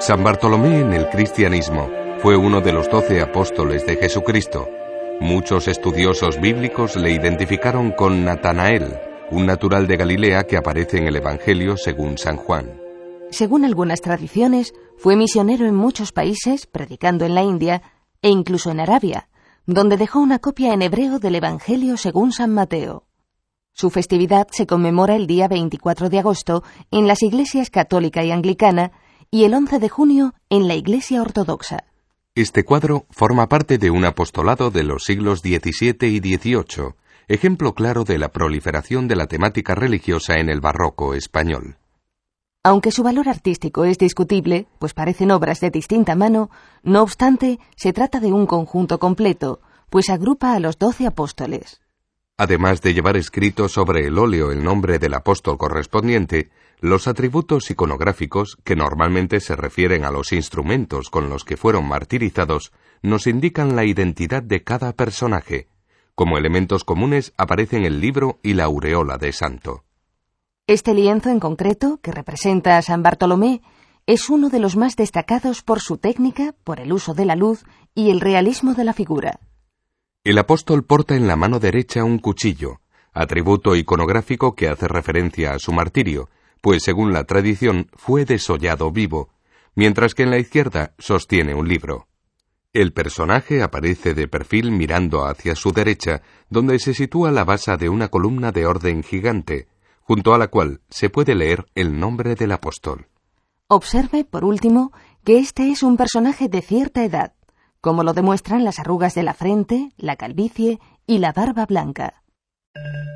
San Bartolomé en el cristianismo fue uno de los 12 apóstoles de Jesucristo. Muchos estudiosos bíblicos le identificaron con Natanael, un natural de Galilea que aparece en el Evangelio según San Juan. Según algunas tradiciones, fue misionero en muchos países, predicando en la India e incluso en Arabia, donde dejó una copia en hebreo del Evangelio según San Mateo. Su festividad se conmemora el día 24 de agosto en las iglesias católica y anglicana y el 11 de junio en la Iglesia Ortodoxa. Este cuadro forma parte de un apostolado de los siglos XVII y XVIII, ejemplo claro de la proliferación de la temática religiosa en el barroco español. Aunque su valor artístico es discutible, pues parecen obras de distinta mano, no obstante, se trata de un conjunto completo, pues agrupa a los 12 apóstoles. Además de llevar escrito sobre el óleo el nombre del apóstol correspondiente, los atributos iconográficos, que normalmente se refieren a los instrumentos con los que fueron martirizados, nos indican la identidad de cada personaje. Como elementos comunes aparecen el libro y la aureola de santo. Este lienzo en concreto, que representa a San Bartolomé, es uno de los más destacados por su técnica, por el uso de la luz y el realismo de la figura. El apóstol porta en la mano derecha un cuchillo, atributo iconográfico que hace referencia a su martirio, pues según la tradición fue desollado vivo, mientras que en la izquierda sostiene un libro. El personaje aparece de perfil mirando hacia su derecha, donde se sitúa la base de una columna de orden gigante, junto a la cual se puede leer el nombre del apóstol. Observe, por último, que este es un personaje de cierta edad, como lo demuestran las arrugas de la frente, la calvicie y la barba blanca.